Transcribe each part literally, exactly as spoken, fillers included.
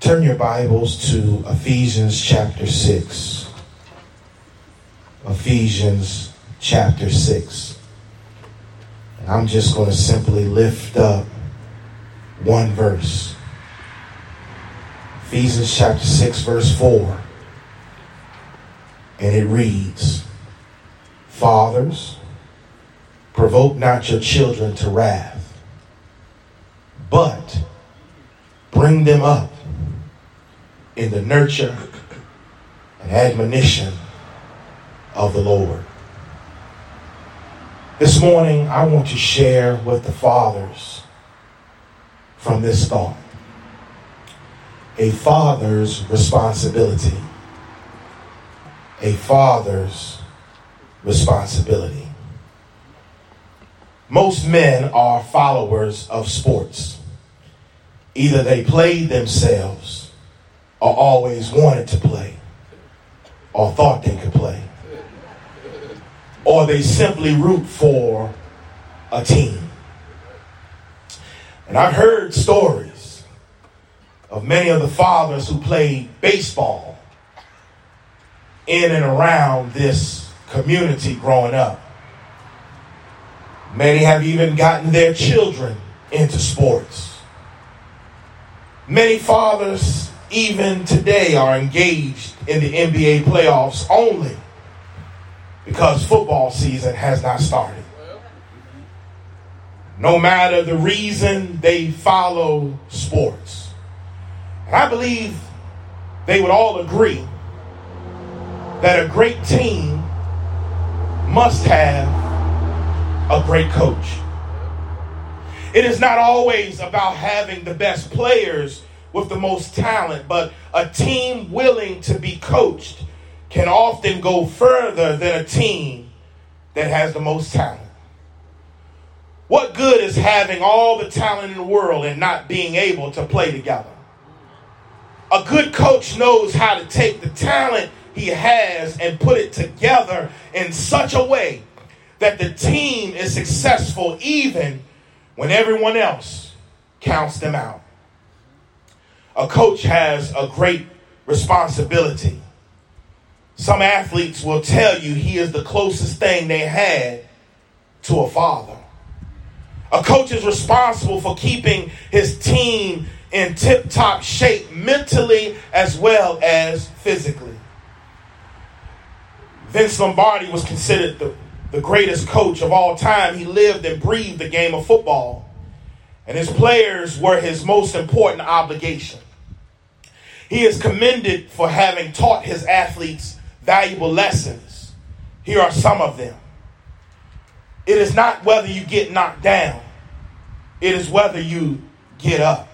Turn your Bibles to Ephesians chapter six. Ephesians chapter six. And I'm just going to simply lift up one verse. Ephesians chapter six, verse four. And it reads, "Fathers, provoke not your children to wrath, but bring them up in the nurture and admonition of the Lord." This morning, I want to share with the fathers from this thought. A father's responsibility. A father's responsibility. Most men are followers of sports. Either they played themselves or always wanted to play or thought they could play. Or they simply root for a team. And I've heard stories of many of the fathers who played baseball in and around this community growing up. Many have even gotten their children into sports. Many fathers even today are engaged in the N B A playoffs only because football season has not started. No matter the reason, they follow sports. And I believe they would all agree that a great team must have a great coach. It is not always about having the best players with the most talent, but a team willing to be coached can often go further than a team that has the most talent. What good is having all the talent in the world and not being able to play together? A good coach knows how to take the talent he has and put it together in such a way that the team is successful even when everyone else counts them out. A coach has a great responsibility. Some athletes will tell you he is the closest thing they had to a father. A coach is responsible for keeping his team in tip-top shape mentally as well as physically. Vince Lombardi was considered the, the greatest coach of all time. He lived and breathed the game of football, and his players were his most important obligation. He is commended for having taught his athletes valuable lessons. Here are some of them. It is not whether you get knocked down. It is whether you get up.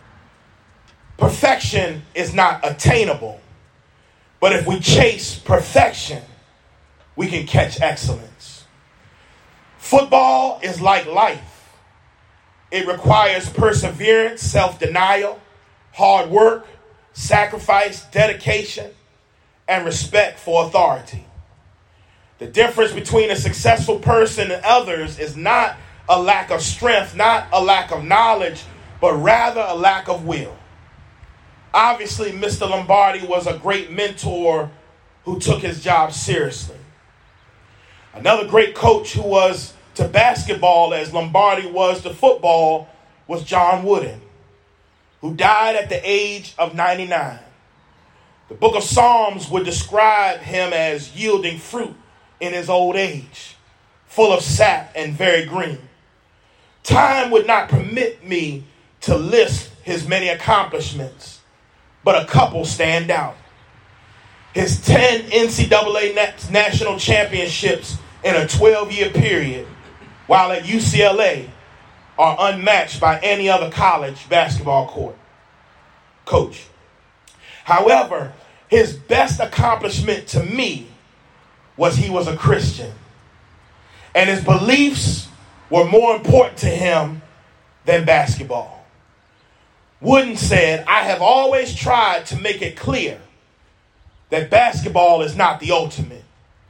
Perfection is not attainable. But if we chase perfection, we can catch excellence. Football is like life. It requires perseverance, self-denial, hard work, sacrifice, dedication, and respect for authority. The difference between a successful person and others is not a lack of strength, not a lack of knowledge, but rather a lack of will. Obviously, Mister Lombardi was a great mentor who took his job seriously. Another great coach who was to basketball as Lombardi was to football was John Wooden, who died at the age of ninety-nine. The book of Psalms would describe him as yielding fruit in his old age, full of sap and very green. Time would not permit me to list his many accomplishments, but a couple stand out. His ten N C double A national championships in a twelve-year period, while at U C L A, are unmatched by any other college basketball court coach. However, his best accomplishment to me was he was a Christian, and his beliefs were more important to him than basketball. Wooden said, "I have always tried to make it clear that basketball is not the ultimate.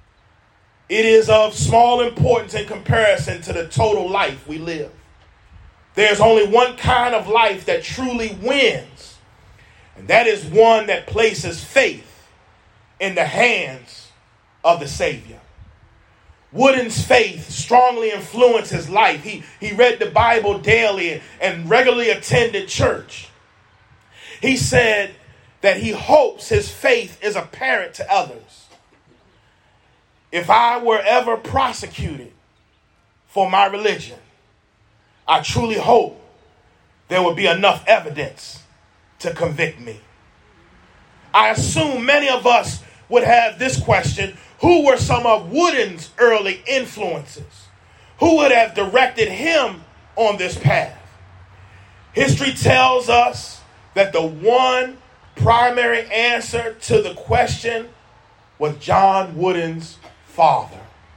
It is of small importance in comparison to the total life we live. There's only one kind of life that truly wins, And that is one that places faith in the hands of the Savior. Wooden's faith strongly influenced his life. He, he read the Bible daily and regularly attended church. He said that he hopes his faith is apparent to others. If I were ever prosecuted for my religion, I truly hope there would be enough evidence to convict me. I assume many of us would have this question: who were some of Wooden's early influences? Who would have directed him on this path? History tells us that the one primary answer to the question was John Wooden's father.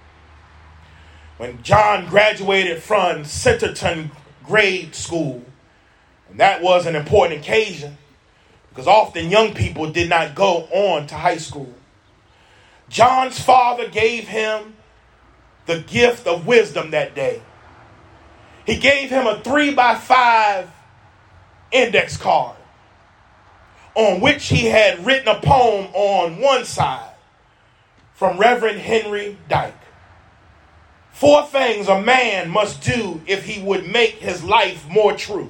When John graduated from Centerton Grade School, and that was an important occasion because often young people did not go on to high school, John's father gave him the gift of wisdom that day. He gave him a three by five index card on which he had written a poem on one side from Reverend Henry Dyke. Four things a man must do if he would make his life more true: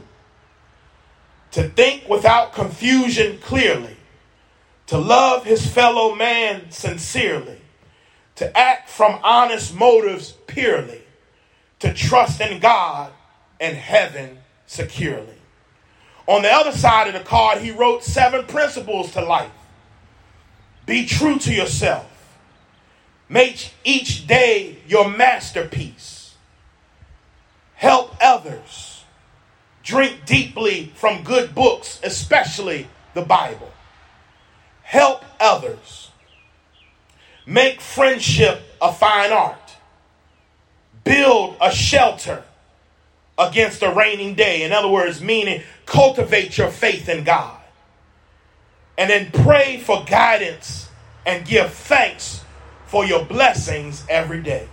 to think without confusion clearly, to love his fellow man sincerely, to act from honest motives purely, to trust in God and heaven securely. On the other side of the card, he wrote seven principles to life. Be true to yourself. Make each day your masterpiece. Help others. Drink deeply from good books, especially the Bible. Help others. Make friendship a fine art. Build a shelter against a raining day. In other words, meaning cultivate your faith in God. And then pray for guidance and give thanks for your blessings every day.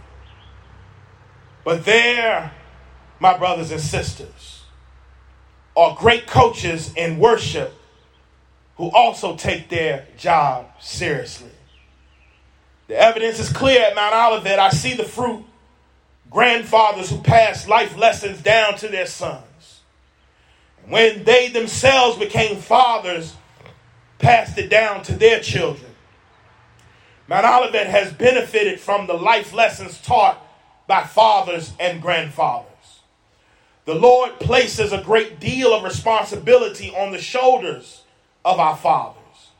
But there, my brothers and sisters, are great coaches in worship who also take their job seriously. The evidence is clear at Mount Olivet. I see the fruit. Grandfathers who pass life lessons down to their sons. When they themselves became fathers, passed it down to their children. Mount Olivet has benefited from the life lessons taught by fathers and grandfathers. The Lord places a great deal of responsibility on the shoulders of our fathers.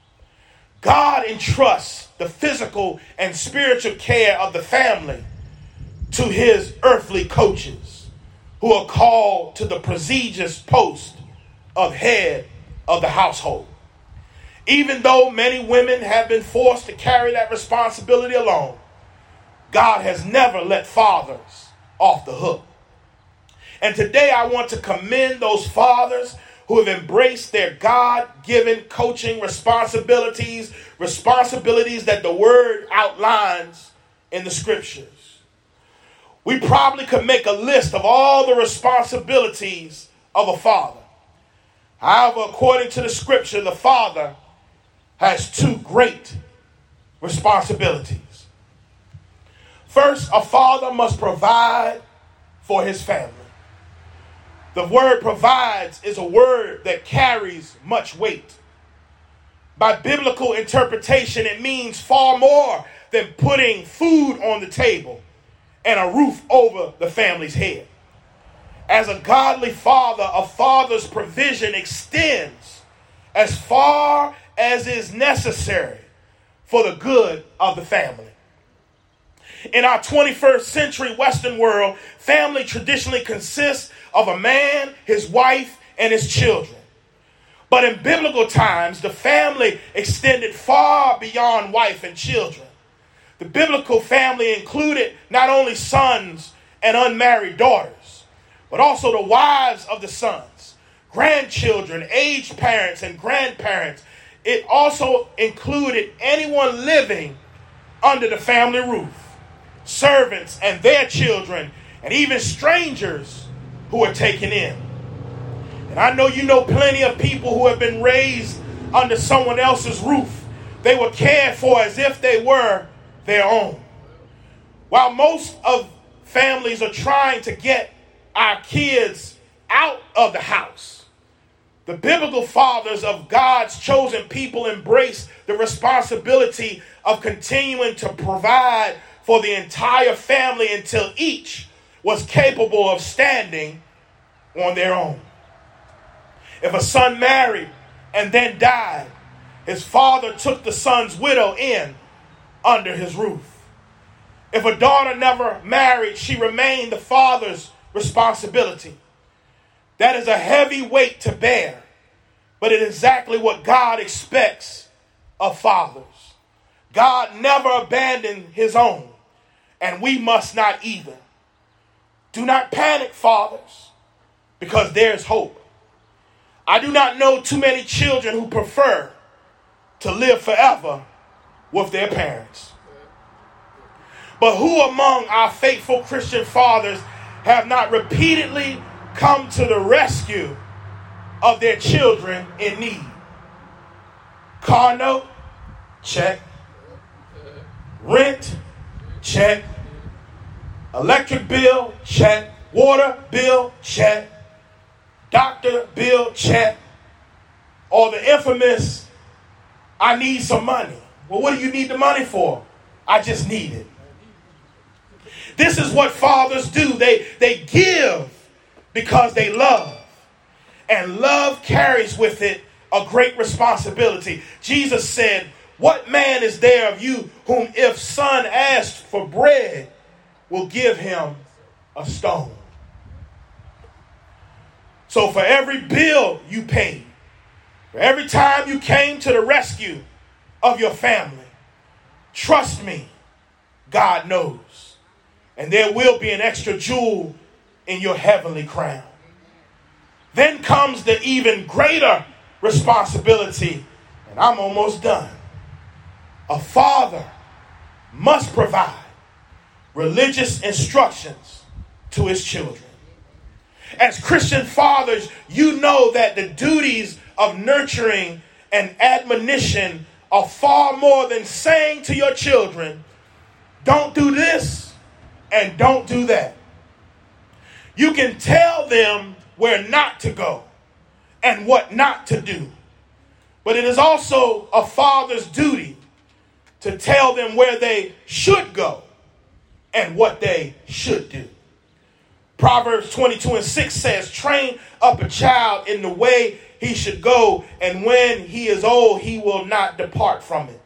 God entrusts the physical and spiritual care of the family to his earthly coaches, who are called to the prestigious post of head of the household. Even though many women have been forced to carry that responsibility alone, God has never let fathers off the hook. And today I want to commend those fathers who have embraced their God-given coaching responsibilities, responsibilities that the word outlines in the scriptures. We probably could make a list of all the responsibilities of a father. However, according to the scripture, the father has two great responsibilities. First, a father must provide for his family. The word provides is a word that carries much weight. By biblical interpretation, it means far more than putting food on the table and a roof over the family's head. As a godly father, a father's provision extends as far as is necessary for the good of the family. In our twenty-first century Western world, family traditionally consists of a man, his wife, and his children. But in biblical times, the family extended far beyond wife and children. The biblical family included not only sons and unmarried daughters, but also the wives of the sons, grandchildren, aged parents, and grandparents. It also included anyone living under the family roof, servants and their children, and even strangers who were taken in. And I know you know plenty of people who have been raised under someone else's roof, they were cared for as if they were their own. While most of families are trying to get our kids out of the house, the biblical fathers of God's chosen people embrace the responsibility of continuing to provide for the entire family until each was capable of standing on their own. If a son married and then died, his father took the son's widow in under his roof. If a daughter never married, she remained the father's responsibility. That is a heavy weight to bear, but it is exactly what God expects of fathers. God never abandoned his own, and we must not either. Do not panic, fathers, because there's hope. I do not know too many children who prefer to live forever with their parents. But who among our faithful Christian fathers have not repeatedly come to the rescue of their children in need? Car note? Check. Rent? Check. Electric bill? Check. Water bill? Check. Doctor bill? Check. Or the infamous, I need some money. Well, what do you need the money for? I just need it. This is what fathers do. They, they give because they love. And love carries with it a great responsibility. Jesus said, what man is there of you whom if son asked for bread will give him a stone? So for every bill you paid, for every time you came to the rescue of your family, trust me, God knows. And there will be an extra jewel in your heavenly crown. Then comes the even greater responsibility, and I'm almost done. A father must provide religious instructions to his children. As Christian fathers, you know that the duties of nurturing and admonition are far more than saying to your children, don't do this and don't do that. You can tell them where not to go and what not to do. But it is also a father's duty to tell them where they should go and what they should do. Proverbs twenty-two and six says, train up a child in the way he should go, and when he is old, he will not depart from it.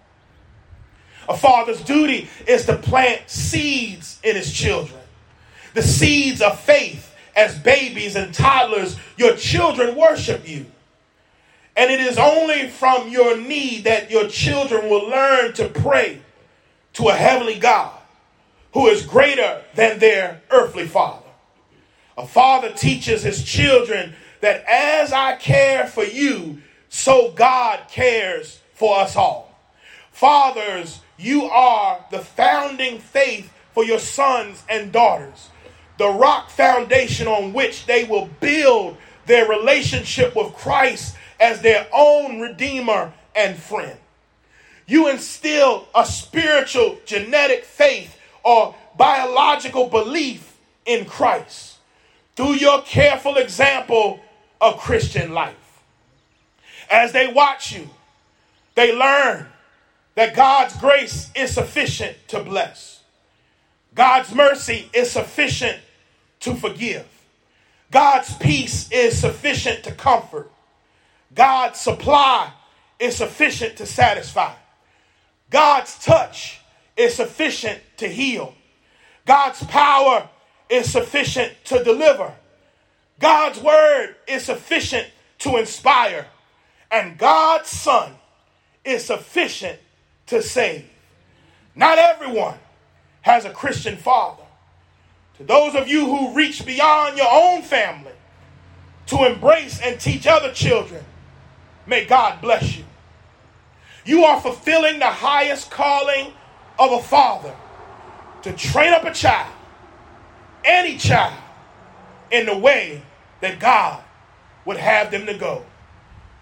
A father's duty is to plant seeds in his children. The seeds of faith. As babies and toddlers, your children worship you. And it is only from your need that your children will learn to pray to a heavenly God who is greater than their earthly father. A father teaches his children that as I care for you, so God cares for us all. Fathers, you are the founding faith for your sons and daughters, the rock foundation on which they will build their relationship with Christ as their own Redeemer and friend. You instill a spiritual genetic faith or biological belief in Christ through your careful example of Christian life. As they watch you, they learn that God's grace is sufficient to bless. God's mercy is sufficient to forgive. God's peace is sufficient to comfort. God's supply is sufficient to satisfy. God's touch is sufficient to heal. God's power is sufficient to deliver. God's word is sufficient to inspire. And God's Son is sufficient to save. Not everyone has a Christian father. To those of you who reach beyond your own family to embrace and teach other children, may God bless you. You are fulfilling the highest calling of a father to train up a child, any child, in the way that God would have them to go.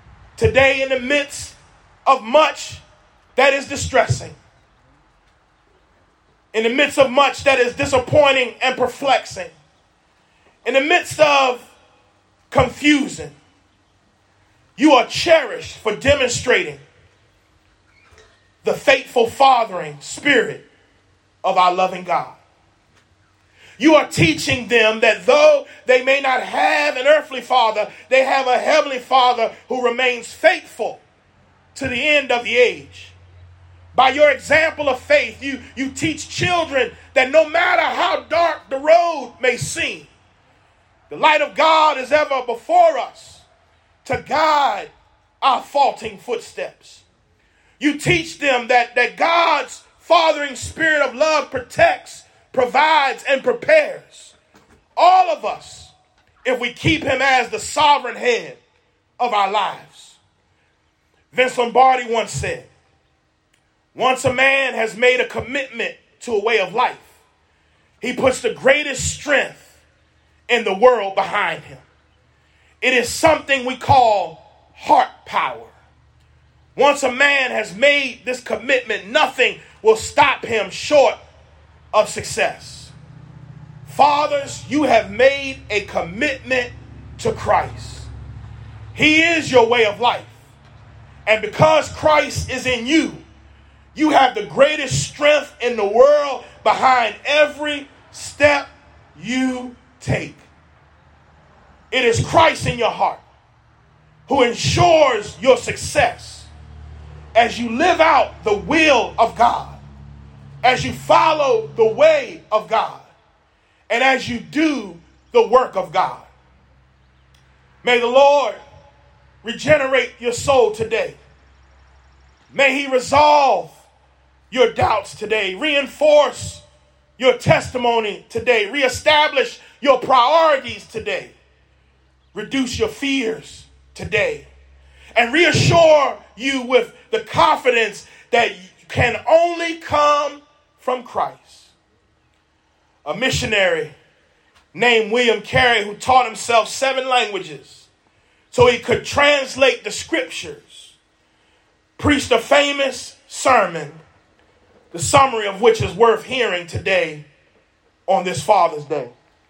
Today, in the midst of much that is distressing, in the midst of much that is disappointing and perplexing, in the midst of confusion, you are cherished for demonstrating the faithful fathering spirit of our loving God. You are teaching them that though they may not have an earthly father, they have a heavenly Father who remains faithful to the end of the age. By your example of faith, you, you teach children that no matter how dark the road may seem, the light of God is ever before us to guide our faltering footsteps. You teach them that, that God's fathering spirit of love protects, provides, and prepares all of us if we keep him as the sovereign head of our lives. Vince Lombardi once said, once a man has made a commitment to a way of life, he puts the greatest strength in the world behind him. It is something we call heart power. Once a man has made this commitment, nothing will stop him short of success. Fathers, you have made a commitment to Christ. He is your way of life. And because Christ is in you, you have the greatest strength in the world behind every step you take. It is Christ in your heart who ensures your success as you live out the will of God, as you follow the way of God, and as you do the work of God. May the Lord regenerate your soul today. May he resolve your doubts today, reinforce your testimony today, reestablish your priorities today, reduce your fears today, and reassure you with the confidence that can only come from Christ. A missionary named William Carey, who taught himself seven languages so he could translate the scriptures, preached a famous sermon, the summary of which is worth hearing today on this Father's Day.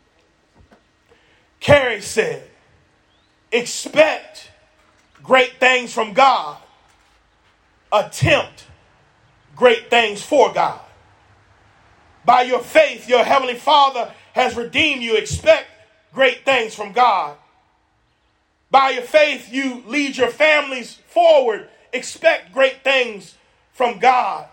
Carey said, expect great things from God. Attempt great things for God. By your faith, your heavenly Father has redeemed you. Expect great things from God. By your faith, you lead your families forward. Expect great things from God.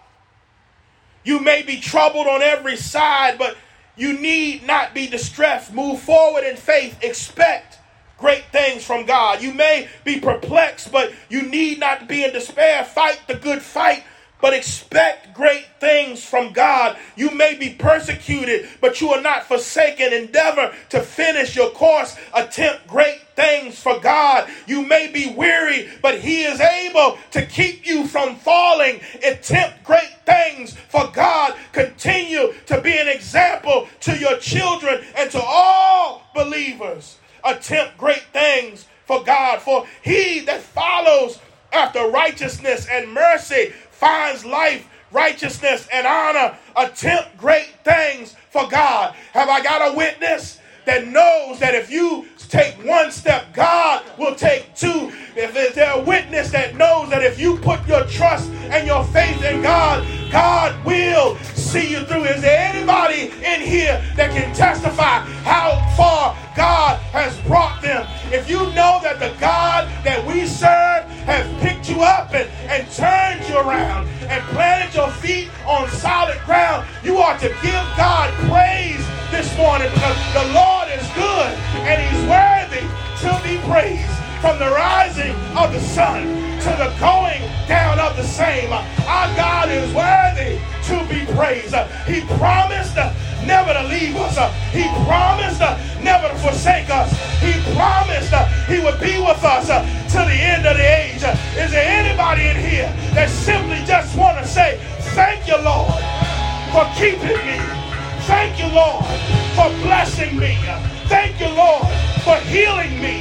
You may be troubled on every side, but you need not be distressed. Move forward in faith. Expect great things from God. You may be perplexed, but you need not be in despair. Fight the good fight, but expect great things from God. You may be persecuted, but you are not forsaken. Endeavor to finish your course. Attempt great things for God. You may be weary, but he is able to keep you from falling. Attempt great things for God. Continue to be an example to your children and to all believers. Attempt great things for God, for he that follows after righteousness and mercy finds life, righteousness, and honor. Attempt great things for God. Have I got a witness that knows that if you take one step, God will take two? If there's a witness that knows that if you put your trust and your faith in God, God will see you through. Is there anybody in here that can testify how far God has brought them? If you know that the God that we serve has picked you up and, and turned you around and planted your feet on solid ground, you ought to give God praise this morning, because the Lord is good and he's worthy to be praised. From the rising of the sun to the going down of the same, our God is worthy to be praised. He promised never to leave us. He promised never to forsake us. He promised he would be with us till the end of the age. Is there anybody in here that simply just want to say, thank you, Lord, for keeping me? Thank you, Lord, for blessing me. Thank you, Lord, for healing me.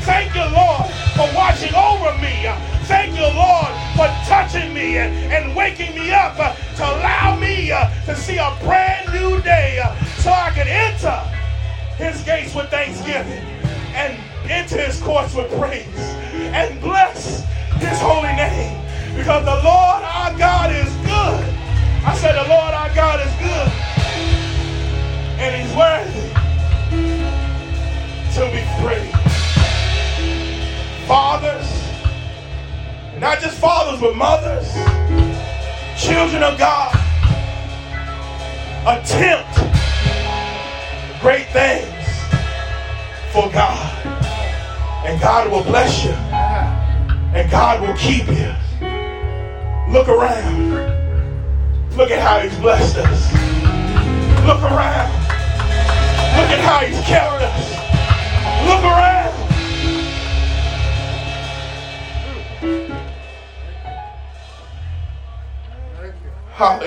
Thank you, Lord, for watching over me. Thank you, Lord, for touching me and, and waking me up uh, to allow me uh, to see a brand new day uh, so I can enter his gates with thanksgiving and enter his courts with praise and bless his holy name, because the Lord our God is good. I said the Lord our God is good, and he's worthy to be praised. Fathers, not just fathers but mothers, children of God, attempt great things for God, and God will bless you, and God will keep you. Look around. Look at how he's blessed us. Look around. Look at how he's kept us. Look around. Hallelujah.